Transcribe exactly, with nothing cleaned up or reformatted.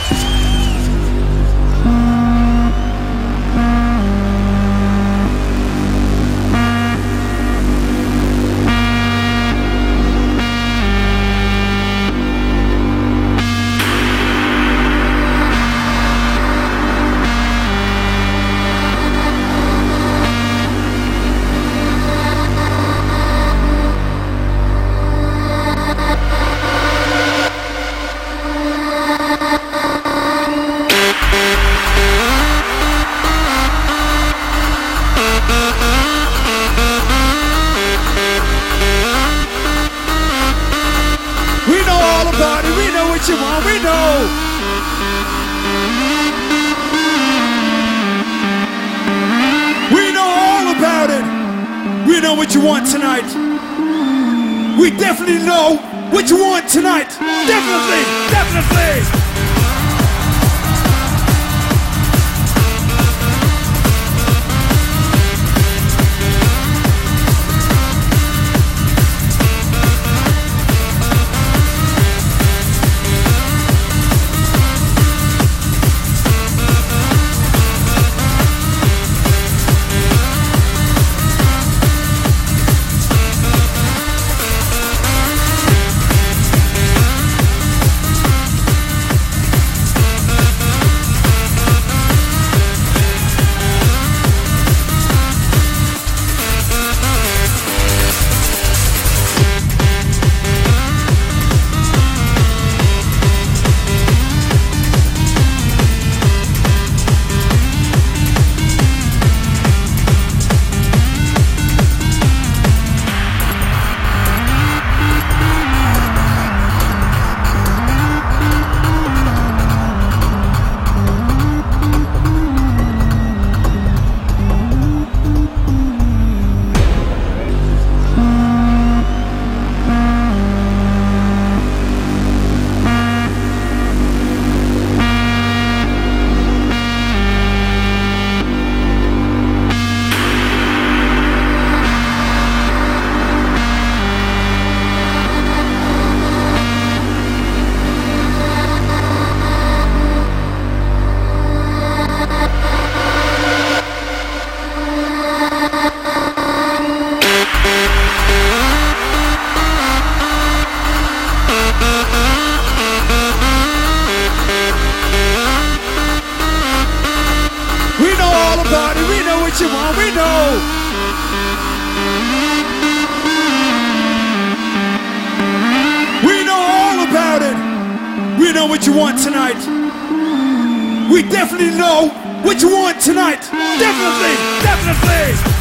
what you want, we know. We know all about it. We know what you want tonight. We definitely know what you want tonight. Definitely, definitely. What you want, we know. We know all about it. We know what you want tonight. We definitely know what you want tonight. Definitely, definitely.